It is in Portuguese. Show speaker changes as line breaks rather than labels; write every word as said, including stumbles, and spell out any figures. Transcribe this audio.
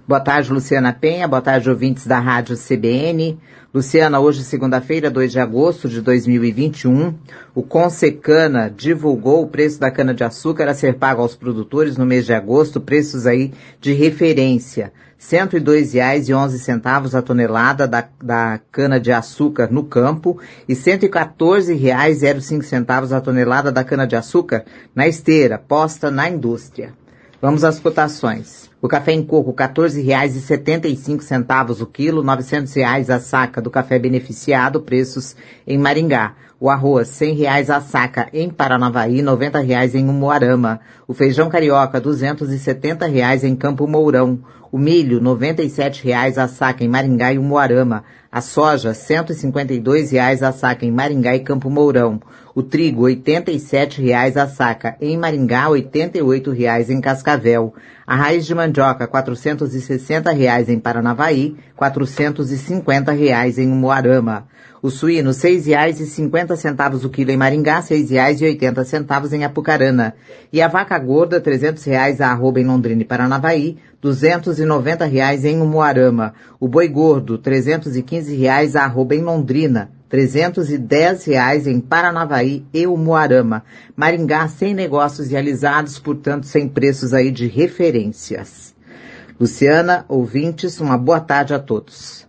Boa tarde, Luciana Penha. Boa tarde, ouvintes da Rádio C B N. Luciana, hoje, segunda-feira, dois de agosto de dois mil e vinte e um, o Consecana divulgou o preço da cana-de-açúcar a ser pago aos produtores no mês de agosto, preços aí de referência. cento e dois reais e onze centavos a tonelada da, da cana-de-açúcar no campo e cento e quatorze reais e cinco centavos a tonelada da cana-de-açúcar na esteira, posta na indústria. Vamos às cotações. O café em coco, quatorze reais e setenta e cinco centavos o quilo, novecentos reais a saca do café beneficiado, preços em Maringá. O arroz, cem reais a saca em Paranavaí, noventa reais em Umuarama. O feijão carioca, duzentos e setenta reais em Campo Mourão. O milho, noventa e sete reais a saca em Maringá e Umuarama. A soja, cento e cinquenta e dois reais a saca em Maringá e Campo Mourão. O trigo, oitenta e sete reais a saca em Maringá, oitenta e oito reais em Cascavel. A raiz de mandioca, quatrocentos e sessenta reais em Paranavaí, quatrocentos e cinquenta reais em Umuarama. O suíno, seis reais e cinquenta centavos o quilo em Maringá, seis reais e oitenta centavos em Apucarana. E a vaca gorda, trezentos reais a arroba em Londrina e Paranavaí, duzentos e noventa reais em Umuarama. O boi gordo, trezentos e quinze reais a arroba em Londrina, trezentos e dez reais em Paranavaí e Umuarama. Maringá sem negócios realizados, portanto sem preços aí de referências. Luciana, ouvintes, uma boa tarde a todos.